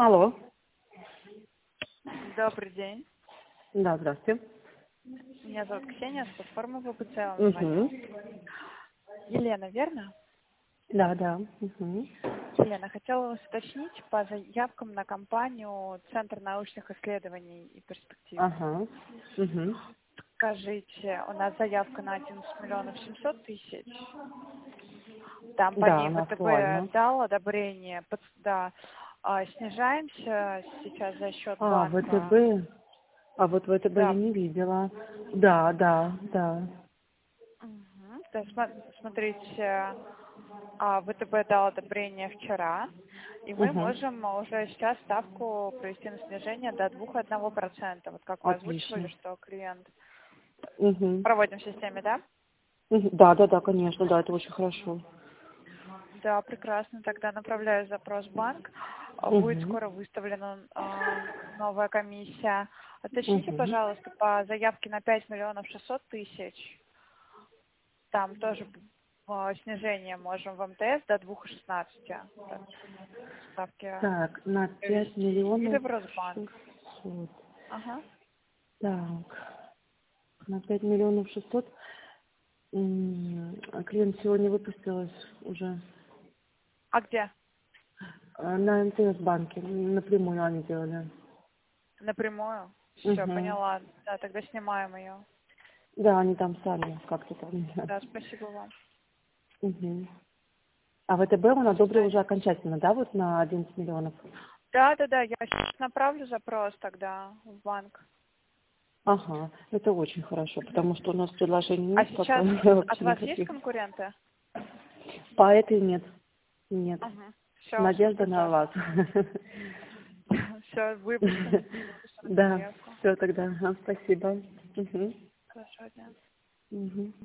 Алло. Добрый день. Да, здравствуйте. Меня зовут Ксения, с платформы ВПЦ Угу. звоню. Елена, верно? Да, да. Угу. Елена, хотела вас уточнить по заявкам на компанию Центр научных исследований и перспектив. Ага. Угу. Скажите, у нас заявка на 11 миллионов 700 тысяч. Там по Да, ней она ВТБ актуальна. дал одобрение. Да. Снижаемся сейчас за счет А, банка. ВТБ. А вот ВТБ я Да. не видела. Да, да, да. Мгм. Да, смотрите, ВТБ дал одобрение вчера, и мы Угу. можем уже сейчас ставку провести на снижение до 2,1%. Вот как вы озвучивали, Отлично. что клиент Угу. проводим в системе, да? Да, да, да, конечно, да, это очень хорошо. Да, прекрасно. Тогда направляю запрос в банк. Будет Угу. скоро выставлена новая комиссия. Уточните, Угу. пожалуйста, по заявке на 5 миллионов 600 тысяч. Там тоже снижение можем в МТС до 2,16 ставки Так, на 5 провести. Или миллионов в Росбанк. 600. Ага. Так, на 5 миллионов 600. Клиент сегодня выпустилась уже. А где? На МТС банке, напрямую они делали. Напрямую? Все, Угу. поняла. Да, тогда снимаем ее. Да, они там сами как-то там. Не знаю. Да, спасибо вам. Угу. А ВТБ он До одобрил уже свидания. окончательно, да, вот на 11 миллионов? Да, я сейчас направлю запрос тогда в банк. Ага, это очень хорошо, потому что у нас предложений А нет пока сейчас от вообще вас есть никаких. конкуренты? По этой нет. Нет. Угу. Все, Надежда супер на вас. тогда. Все, выпущу. Выпущу Да, заявку. все тогда. Ага, спасибо. Угу. Хорошо, дня. Угу.